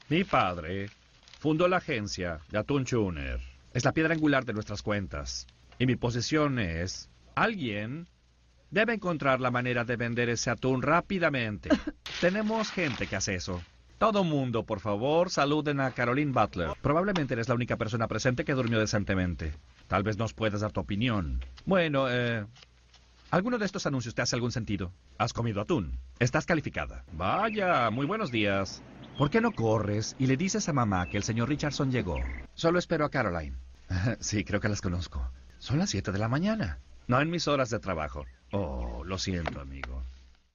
Mi padre fundó la agencia de Atún Tuner. Es la piedra angular de nuestras cuentas. Y mi posición es... Alguien debe encontrar la manera de vender ese atún rápidamente. Tenemos gente que hace eso. Todo mundo, por favor, saluden a Caroline Butler. Probablemente eres la única persona presente que durmió decentemente. Tal vez nos puedas dar tu opinión. Bueno, ¿alguno de estos anuncios te hace algún sentido? ¿Has comido atún? Estás calificada. Vaya, muy buenos días. ¿Por qué no corres y le dices a mamá que el señor Richardson llegó? Solo espero a Caroline. Sí, creo que las conozco. Son las 7 de la mañana. No en mis horas de trabajo. Oh, lo siento, amigo.